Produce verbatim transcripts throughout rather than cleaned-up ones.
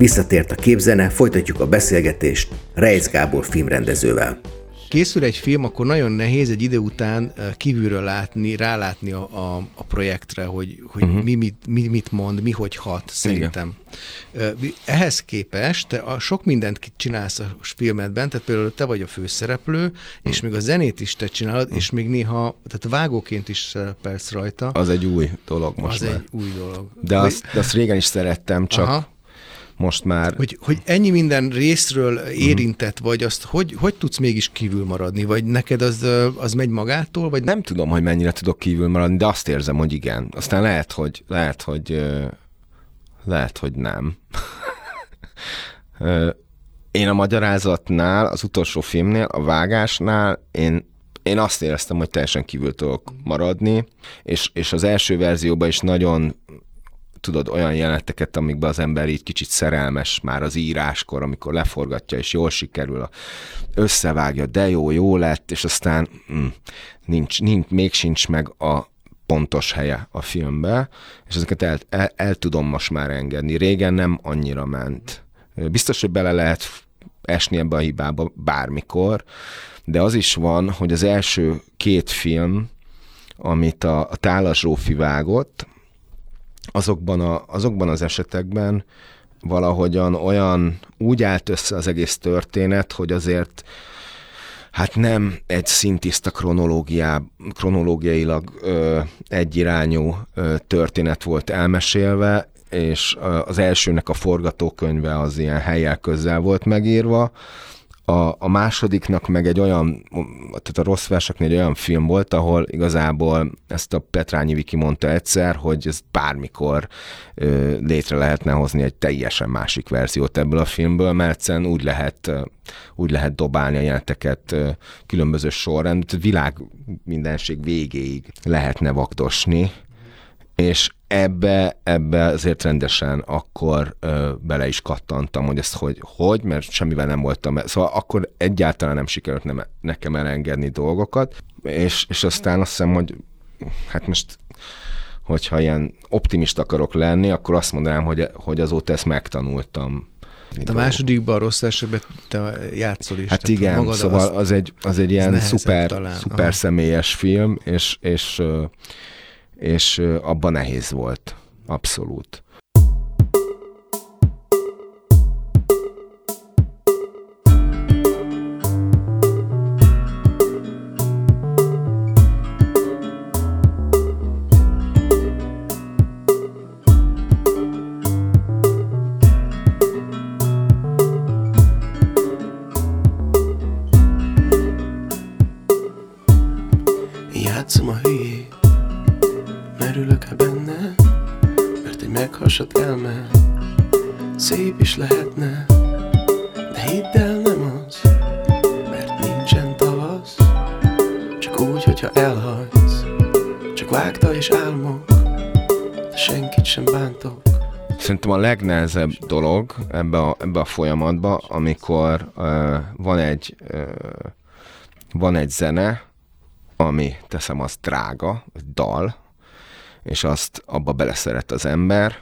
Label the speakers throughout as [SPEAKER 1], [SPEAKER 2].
[SPEAKER 1] Visszatért a Képzene, folytatjuk a beszélgetést Reisz Gábor filmrendezővel.
[SPEAKER 2] Készül egy film, akkor nagyon nehéz egy idő után kívülről látni, rálátni a, a, a projektre, hogy, hogy uh-huh. mi, mit, mi mit mond, mi hogy hat, szerintem. Igen. Ehhez képest te a sok mindent csinálsz a filmedben, tehát például te vagy a főszereplő, uh-huh. és még a zenét is te csinálod, uh-huh. és még néha, tehát vágóként is szerepelsz rajta.
[SPEAKER 3] Az egy új dolog most
[SPEAKER 2] Az
[SPEAKER 3] már.
[SPEAKER 2] egy új dolog.
[SPEAKER 3] De
[SPEAKER 2] hogy...
[SPEAKER 3] azt, de azt régen is szerettem, csak... Aha. Most már...
[SPEAKER 2] Hogy, hogy ennyi minden részről érintett vagy, azt hogy, hogy tudsz mégis kívül maradni? Vagy neked az, az megy magától? Vagy...
[SPEAKER 3] Nem tudom, hogy mennyire tudok kívül maradni, de azt érzem, hogy igen. Aztán lehet, hogy, lehet, hogy, lehet, hogy nem. Én a magyarázatnál, az utolsó filmnél, a vágásnál én, én azt éreztem, hogy teljesen kívül tudok maradni, és, és az első verzióban is nagyon... tudod, olyan jeleneteket, amikben az ember így kicsit szerelmes már az íráskor, amikor leforgatja, és jól sikerül, összevágja, de jó, jó lett, és aztán mm, nincs, nincs, még sincs meg a pontos helye a filmbe, és ezeket el, el, el tudom most már engedni. Régen nem annyira ment. Biztos, hogy bele lehet esni ebbe a hibába bármikor, de az is van, hogy az első két film, amit a, a Tálas Zsófi vágott, Azokban, a, azokban az esetekben valahogyan olyan úgy állt össze az egész történet, hogy azért hát nem egy szintiszta kronológiá, kronológiailag ö, egyirányú ö, történet volt elmesélve, és ö, az elsőnek a forgatókönyve az ilyen helyjel közel volt megírva. A, a másodiknak meg egy olyan, tehát a Rossz verseknél egy olyan film volt, ahol igazából ezt a Petrányi Viki mondta egyszer, hogy ez bármikor ö, létre lehetne hozni egy teljesen másik verziót ebből a filmből, mert egyszerűen úgy lehet, úgy lehet dobálni a jeleneteket ö, különböző sorrend, világ mindenség végéig lehetne vakdosni, és ebbe, ebbe azért rendesen akkor ö, bele is kattantam, hogy ezt hogy, hogy, mert semmivel nem voltam. Szóval akkor egyáltalán nem sikerült nem, nekem elengedni dolgokat, és, és aztán azt hiszem, hogy hát most, hogyha ilyen optimista akarok lenni, akkor azt mondanám, hogy, hogy azóta ezt megtanultam.
[SPEAKER 2] Hát a másodikban a Rossz versekben te játszol is.
[SPEAKER 3] Hát igen, szóval az, az, egy, az egy ilyen szuper, szuper személyes film, és, és és abban nehéz volt. Abszolút.
[SPEAKER 4] Játszom a hülyét, merülök-e benne, mert egy meghasadt elme szép is lehetne, de hidd el, nem az, mert nincsen tavasz, csak úgy, hogyha elhagysz, csak vágta és álmok, de senkit sem bántok.
[SPEAKER 3] Szerintem a legnehezebb dolog ebbe a, ebbe a folyamatba, amikor uh, van egy uh, van egy zene, ami, teszem, az drága, dal, és azt abba beleszeret az ember,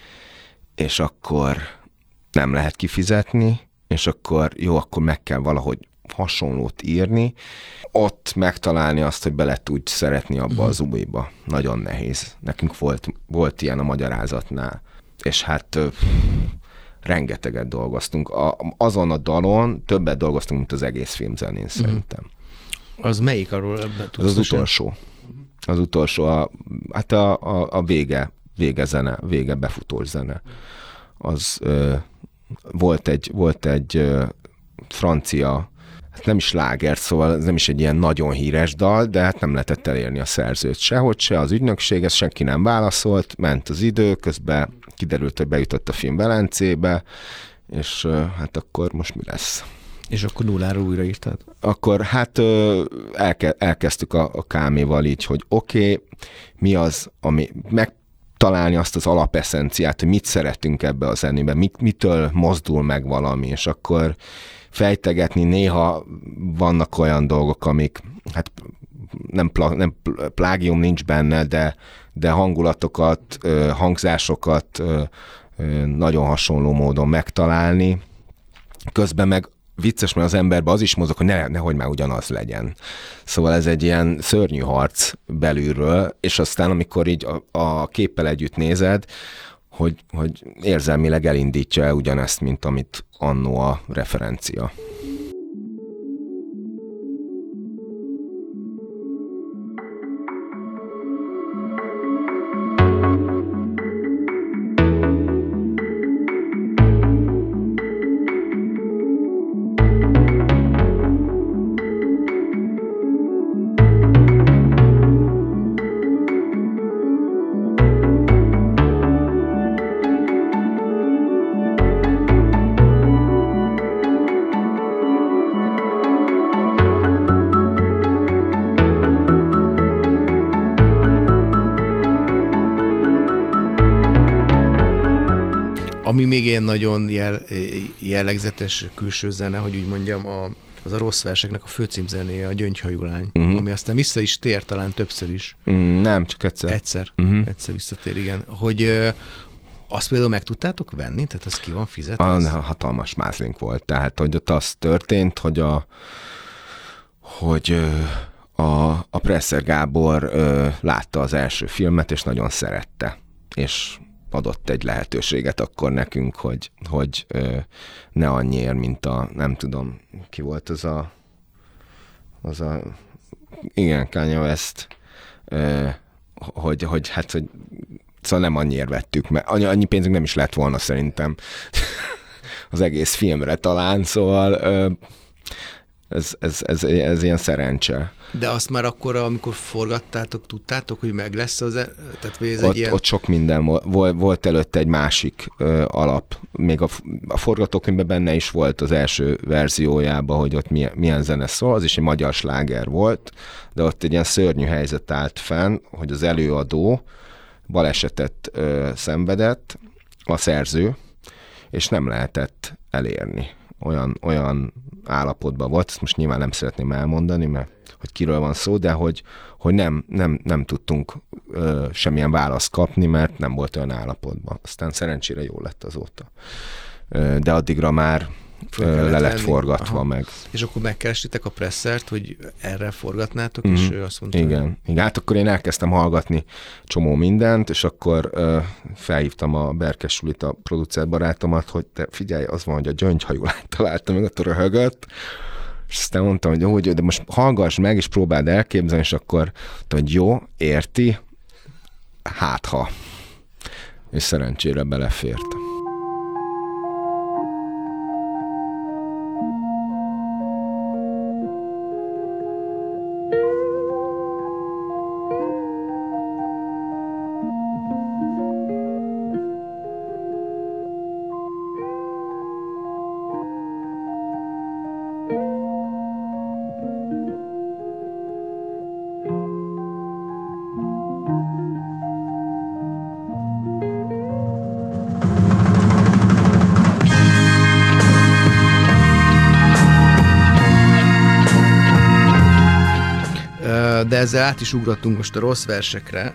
[SPEAKER 3] és akkor nem lehet kifizetni, és akkor jó, akkor meg kell valahogy hasonlót írni. Ott megtalálni azt, hogy bele tudj szeretni abba az újba. Nagyon nehéz. Nekünk volt, volt ilyen a magyarázatnál. És hát ö, rengeteget dolgoztunk. A, azon a dalon többet dolgoztunk, mint az egész filmzenén szerintem.
[SPEAKER 2] Az melyik arról ebben tudsz?
[SPEAKER 3] Az az utolsó. Az utolsó, a, hát a, a, a vége, vége zene, vége befutós zene. Az ö, volt egy, volt egy ö, francia, hát nem is sláger, szóval ez nem is egy ilyen nagyon híres dal, de hát nem lehetett elérni a szerzőt sehogy se, az ügynökség, ez senki nem válaszolt, ment az idő, közben kiderült, hogy bejutott a film Velencébe, és ö, hát akkor most mi lesz?
[SPEAKER 2] És akkor nulláról újraírtad?
[SPEAKER 3] Akkor hát elke, elkezdtük a, a Káméval így, hogy oké, okay, mi az, ami megtalálni azt az alapeszenciát, hogy mit szeretünk ebbe a zenében, mit, mitől mozdul meg valami, és akkor fejtegetni, néha vannak olyan dolgok, amik, hát nem, pla, nem plágium nincs benne, de, de hangulatokat, hangzásokat nagyon hasonló módon megtalálni. Közben meg vicces, mert az emberben az is mozog, hogy ne, nehogy már ugyanaz legyen. Szóval ez egy ilyen szörnyű harc belülről, és aztán amikor így a, a képpel együtt nézed, hogy, hogy érzelmileg elindítja el ugyanezt, mint amit annó a referencia.
[SPEAKER 2] Ami még ilyen nagyon jel, jellegzetes külső zene, hogy úgy mondjam, a, az a Rossz verseknek a főcímzenéje, a Gyöngyhajú lány, uh-huh. ami aztán vissza is tér, talán többször is.
[SPEAKER 3] Mm, nem, csak egyszer.
[SPEAKER 2] Egyszer, uh-huh. egyszer visszatér, igen. Hogy ö, azt például meg tudtátok venni? Tehát az ki van fizetve?
[SPEAKER 3] A, hatalmas mázlink volt. Tehát, hogy ott az történt, hogy a hogy a, a Presser Gábor ö, látta az első filmet, és nagyon szerette. És adott egy lehetőséget akkor nekünk, hogy, hogy ö, ne annyiért, mint a, nem tudom, ki volt az a, az a, igen, Kanye West, ö, hogy, hogy hát, hogy szóval nem annyiért vettük, mert annyi, annyi pénzünk nem is lett volna szerintem az egész filmre talán, szóval ö, ez, ez, ez, ez ilyen szerencse.
[SPEAKER 2] De azt már akkor, amikor forgattátok, tudtátok, hogy meg lesz az... E- tehát, hogy ez
[SPEAKER 3] ott,
[SPEAKER 2] egy ilyen...
[SPEAKER 3] ott sok minden volt, volt előtte egy másik ö, alap. Még a, a forgatókönyvben benne is volt az első verziójában, hogy ott milyen, milyen zene szól, az is egy magyar sláger volt, de ott egy ilyen szörnyű helyzet állt fenn, hogy az előadó balesetet ö, szenvedett, a szerző, és nem lehetett elérni. Olyan, olyan állapotban volt, ezt most nyilván nem szeretném elmondani, mert hogy kiről van szó, de hogy, hogy nem, nem, nem tudtunk ö, semmilyen választ kapni, mert nem volt olyan állapotban. Aztán szerencsére jól lett azóta. Ö, de addigra már ö, le lett forgatva. Aha. Meg.
[SPEAKER 2] És akkor megkerestitek a Pressert, hogy erre forgatnátok, mm-hmm. és ő azt mondta,
[SPEAKER 3] igen.
[SPEAKER 2] Hogy...
[SPEAKER 3] igen. Hát akkor én elkezdtem hallgatni csomó mindent, és akkor ö, felhívtam a Berkes Sulit, a producer barátomat, hogy te figyelj, az van, hogy a Gyöngyhajú lányt találtam meg, ott röhögött, és aztán mondtam, hogy jó, de most hallgass meg, és próbáld elképzelni, és akkor mondtam, hogy jó, érti, hát ha. És szerencsére belefért.
[SPEAKER 2] De ezzel át is ugrottunk most a Rossz versekre.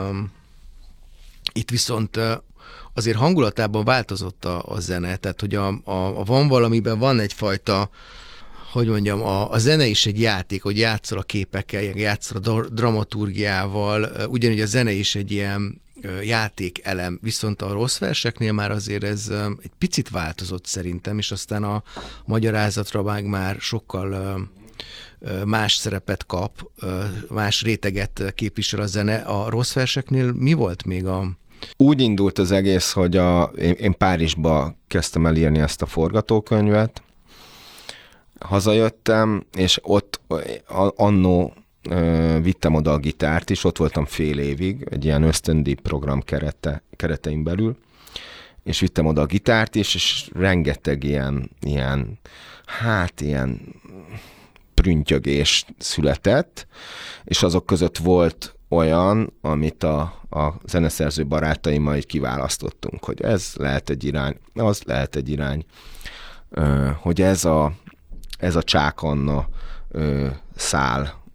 [SPEAKER 2] Itt viszont azért hangulatában változott a, a zene, tehát hogy a, a, a van valamiben van egyfajta, hogy mondjam, a, a zene is egy játék, hogy játszol a képekkel, játszol a dramaturgiával, ugyanúgy a zene is egy ilyen játékelem, viszont a Rossz verseknél már azért ez egy picit változott szerintem, és aztán a magyarázatra meg már sokkal más szerepet kap, más réteget képvisel a zene. A Rossz verseknél mi volt még a...
[SPEAKER 3] Úgy indult az egész, hogy a, én, én Párizsba kezdtem el írni ezt a forgatókönyvet. Hazajöttem, és ott annó vittem oda a gitárt is, ott voltam fél évig, egy ilyen ösztöndíj program kerete, keretein belül, és vittem oda a gitárt is, és rengeteg ilyen, ilyen hát ilyen prüntjögés született, és azok között volt olyan, amit a, a zeneszerző barátaimmal így kiválasztottunk, hogy ez lehet egy irány, az lehet egy irány, hogy ez a, ez a Csák Anna szál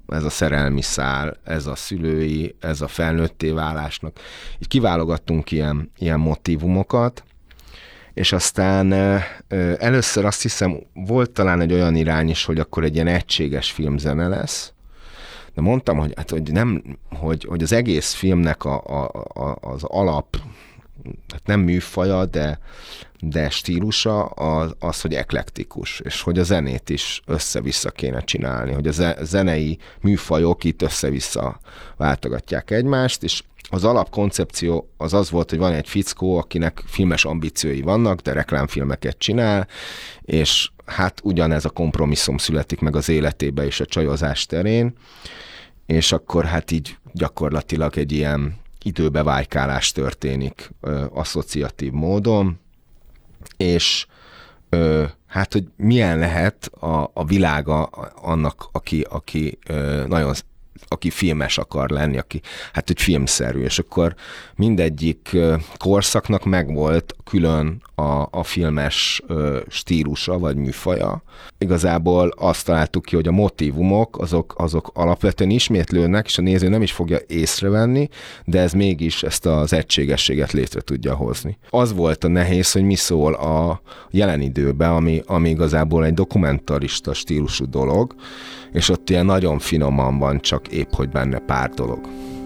[SPEAKER 3] ez a szerelmi szál, ez a szülői, ez a felnőtté válásnak. Így kiválogattunk ilyen, ilyen motívumokat, és aztán először azt hiszem, volt talán egy olyan irány is, hogy akkor egy ilyen egységes filmzene lesz, de mondtam, hogy, hát, hogy, nem, hogy, hogy az egész filmnek a, a, a, az alap, hát nem műfaja, de, de stílusa az, az, hogy eklektikus, és hogy a zenét is össze-vissza kéne csinálni, hogy a zenei műfajok itt össze-vissza váltogatják egymást, és az alapkoncepció az az volt, hogy van egy fickó, akinek filmes ambíciói vannak, de reklámfilmeket csinál, és hát ugyanez a kompromisszum születik meg az életébe és a csajozás terén, és akkor hát így gyakorlatilag egy ilyen időbevájkálás történik ö, asszociatív módon, és ö, hát, hogy milyen lehet a, a világa annak, aki, aki ö, nagyon aki filmes akar lenni, aki hát egy filmszerű, és akkor mindegyik korszaknak megvolt külön a, a filmes ö, stílusa, vagy műfaja. Igazából azt találtuk ki, hogy a motívumok azok, azok alapvetően ismétlődnek, és a néző nem is fogja észrevenni, de ez mégis ezt az egységességet létre tudja hozni. Az volt a nehéz, hogy mi szól a jelen időben, ami, ami igazából egy dokumentarista stílusú dolog, és ott ilyen nagyon finoman van, csak épp hogy benne pár dolog.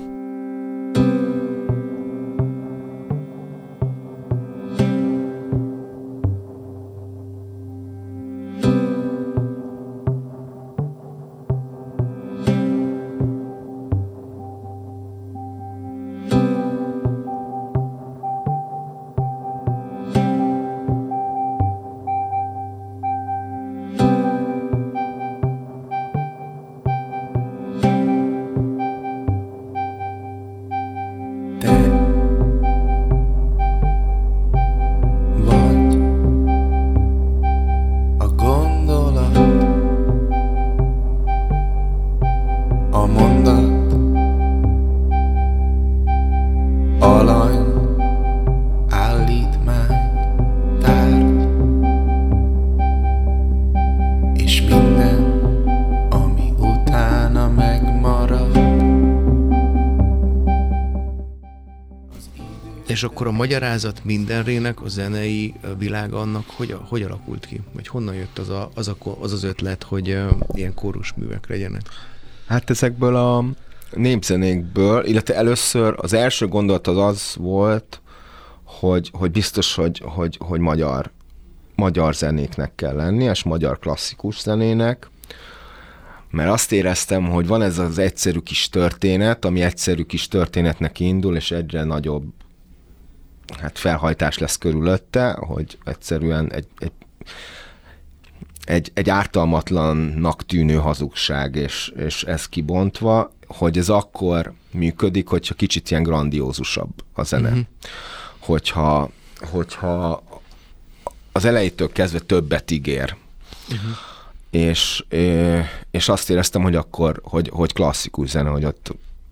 [SPEAKER 2] És akkor a magyarázat mindenrének, a zenei világ annak, hogy, hogy alakult ki? Vagy honnan jött az a, az, a, az, az ötlet, hogy uh, ilyen kórusművek legyenek?
[SPEAKER 3] Hát ezekből a népzenékből, illetve először az első gondolat az az volt, hogy, hogy biztos, hogy, hogy, hogy magyar, magyar zenéknek kell lenni, és magyar klasszikus zenének, mert azt éreztem, hogy van ez az egyszerű kis történet, ami egyszerű kis történetnek indul, és egyre nagyobb hát felhajtás lesz körülötte, hogy egyszerűen egy, egy, egy, egy ártalmatlannak tűnő hazugság, és, és ez kibontva, hogy ez akkor működik, hogyha kicsit ilyen grandiózusabb a zene. Uh-huh. Hogyha, hogyha az elejétől kezdve többet ígér. Uh-huh. És, és azt éreztem, hogy akkor, hogy, hogy klasszikus zene, hogy ott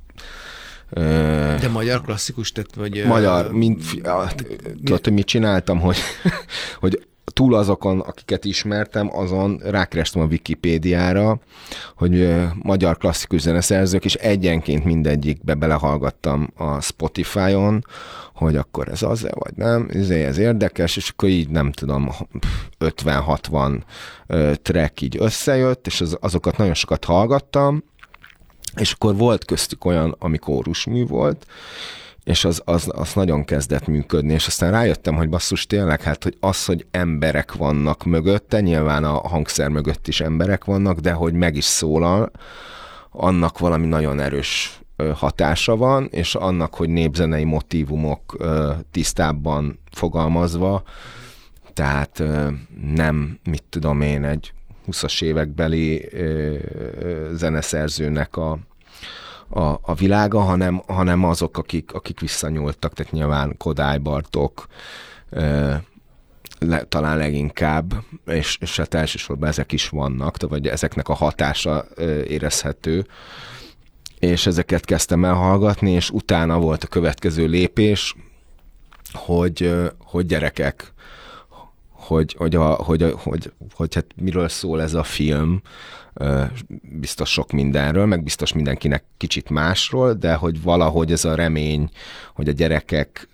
[SPEAKER 2] de magyar klasszikus, tehát vagy...
[SPEAKER 3] Magyar, mint, tudod, hogy mit csináltam, hogy, hogy túl azokon, akiket ismertem, azon rákerestem a Wikipédiára, hogy magyar klasszikus zeneszerzők, és egyenként mindegyikbe belehallgattam a Spotify-on, hogy akkor ez az-e, vagy nem, ez érdekes, és akkor így nem tudom, ötven-hatvan track így összejött, és az, azokat nagyon sokat hallgattam, és akkor volt köztük olyan, ami kórusmű volt, és az, az, az nagyon kezdett működni, és aztán rájöttem, hogy basszus tényleg, hát hogy az, hogy emberek vannak mögötte, nyilván a hangszer mögött is emberek vannak, de hogy meg is szólal, annak valami nagyon erős hatása van, és annak, hogy népzenei motívumok tisztábban fogalmazva, tehát nem, mit tudom én, egy huszas évekbeli ö, ö, zeneszerzőnek a, a, a világa, hanem, hanem azok, akik, akik visszanyúltak, tehát nyilván Kodály Bartók ö, le, talán leginkább, és, és hát elsősorban ezek is vannak, vagy ezeknek a hatása ö, érezhető, és ezeket kezdtem el hallgatni, és utána volt a következő lépés, hogy, ö, hogy gyerekek, hogy, hogy, a, hogy, a, hogy, hogy hát miről szól ez a film, biztos sok mindenről, meg biztos mindenkinek kicsit másról, de hogy valahogy ez a remény, hogy a gyerekek,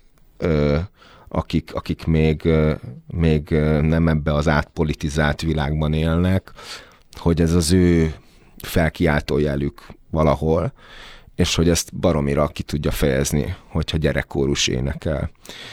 [SPEAKER 3] akik, akik még, még nem ebbe az átpolitizált világban élnek, hogy ez az ő felkiáltó jelük valahol, és hogy ezt baromira ki tudja fejezni, hogyha gyerekkórus énekel.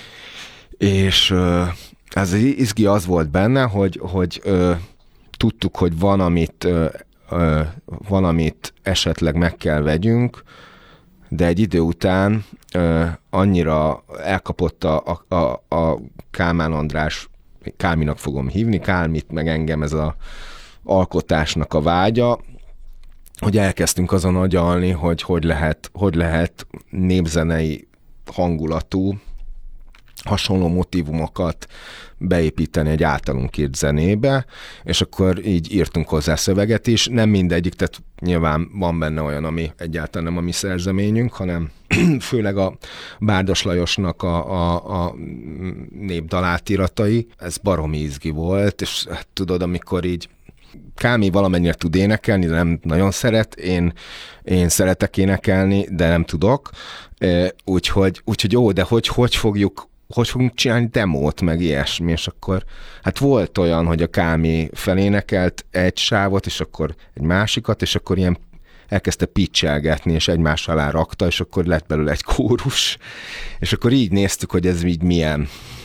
[SPEAKER 3] És ez izgi az volt benne, hogy, hogy ö, tudtuk, hogy van amit, ö, ö, van, amit esetleg meg kell vegyünk, de egy idő után ö, annyira elkapott a, a, a Kálmán András, Kálminak fogom hívni, Kálmit, meg engem ez a alkotásnak a vágya, hogy elkezdtünk azon agyalni, hogy hogy lehet, hogy lehet népzenei hangulatú, hasonló motívumokat beépíteni egy általunk írt zenébe, és akkor így írtunk hozzá szöveget is. Nem mindegyik, tehát nyilván van benne olyan, ami egyáltalán nem a mi szerzeményünk, hanem főleg a Bárdos Lajosnak a, a, a népdalátiratai. Ez baromi izgi volt, és hát, tudod, amikor így Kálmi valamennyire tud énekelni, de nem nagyon szeret. Én, én szeretek énekelni, de nem tudok. Úgyhogy, úgyhogy jó, de hogy, hogy fogjuk hogy fogunk csinálni demót, meg ilyesmi, és akkor hát volt olyan, hogy a Kálmi felénekelt egy sávot, és akkor egy másikat, és akkor ilyen elkezdte pitchelgetni, és egymás alá rakta, és akkor lett belőle egy kórus, és akkor így néztük, hogy ez így milyen.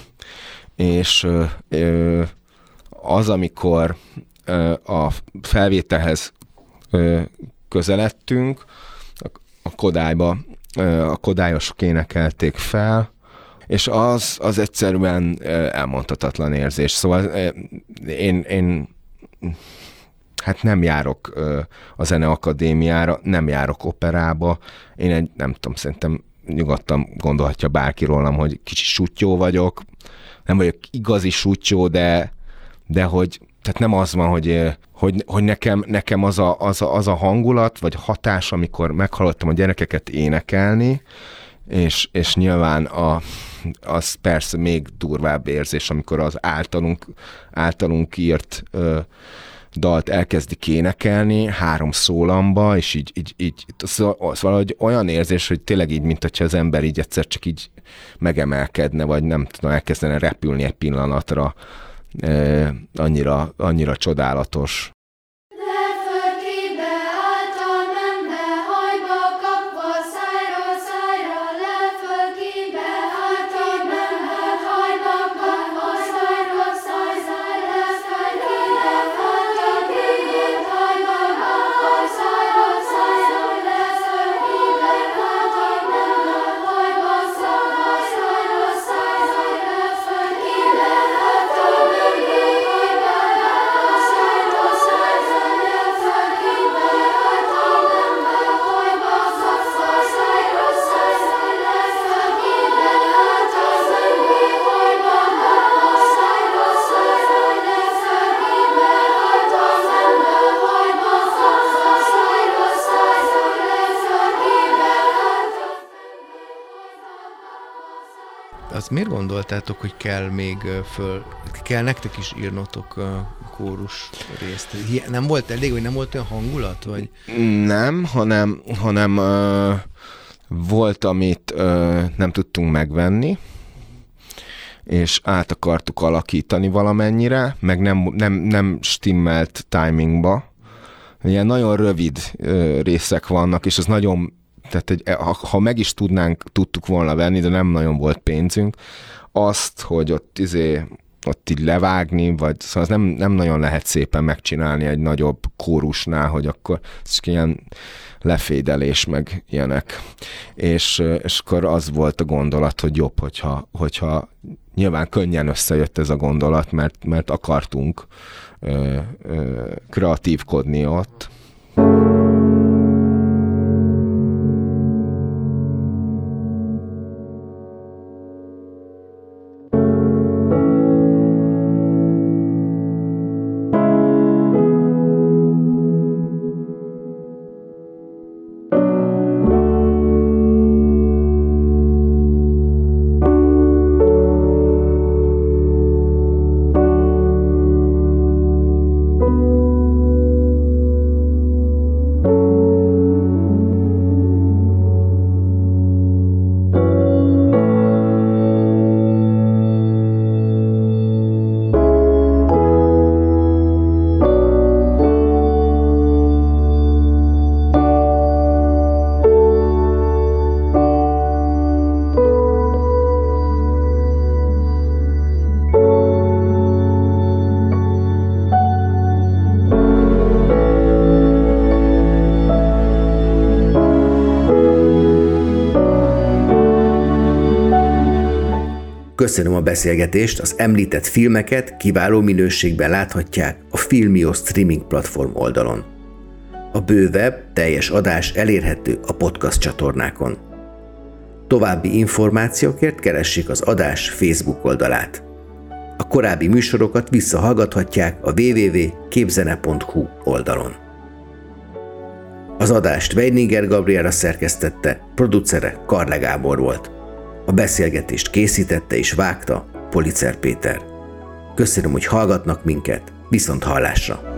[SPEAKER 3] És ö, az, amikor ö, a felvételhez ö, közeledtünk, a Kodályba, ö, a kodályosok énekelték fel, és az, az egyszerűen elmondhatatlan érzés. Szóval én, én hát nem járok a Zeneakadémiára, nem járok operába. Én egy, nem tudom, szerintem nyugodtan gondolhatja bárki rólam, hogy kicsi suttyó vagyok. Nem vagyok igazi suttyó, de, de hogy tehát nem az van, hogy, hogy, hogy nekem, nekem az, a, az, a, az a hangulat, vagy hatás, amikor meghallottam a gyerekeket énekelni, és, és nyilván a, az persze még durvább érzés, amikor az általunk, általunk írt ö, dalt elkezdik énekelni három szólamba, és így, így, így szóval valahogy olyan érzés, hogy tényleg így, mint hogyha az ember így egyszer csak így megemelkedne, vagy nem tudom, elkezdene repülni egy pillanatra. Ö, annyira, annyira csodálatos.
[SPEAKER 2] Azt miért gondoltátok, hogy kell még föl, kell nektek is írnotok a kórus részt? Nem volt elég, vagy nem volt olyan hangulat? Vagy?
[SPEAKER 3] Nem, hanem, hanem uh, volt, amit uh, nem tudtunk megvenni, és át akartuk alakítani valamennyire, meg nem, nem, nem stimmelt timingba. Ilyen nagyon rövid uh, részek vannak, és az nagyon tehát egy, ha, ha meg is tudnánk, tudtuk volna venni, de nem nagyon volt pénzünk, azt, hogy ott, izé, ott így levágni, vagy szóval az nem, nem nagyon lehet szépen megcsinálni egy nagyobb kórusnál, hogy akkor ez ilyen lefédelés, meg ilyenek. És, és akkor az volt a gondolat, hogy jobb, hogyha, hogyha nyilván könnyen összejött ez a gondolat, mert, mert akartunk ö, ö, kreatívkodni ott.
[SPEAKER 1] Köszönöm a beszélgetést, az említett filmeket kiváló minőségben láthatják a Filmio streaming platform oldalon. A bővebb, teljes adás elérhető a podcast csatornákon. További információkért keressék az adás Facebook oldalát. A korábbi műsorokat visszahallgathatják a double-u double-u double-u pont képzene pont hu oldalon. Az adást Weininger Gabriela szerkesztette, producere Karle Gábor volt. A beszélgetést készítette és vágta Policer Péter. Köszönöm, hogy hallgatnak minket, viszont hallásra!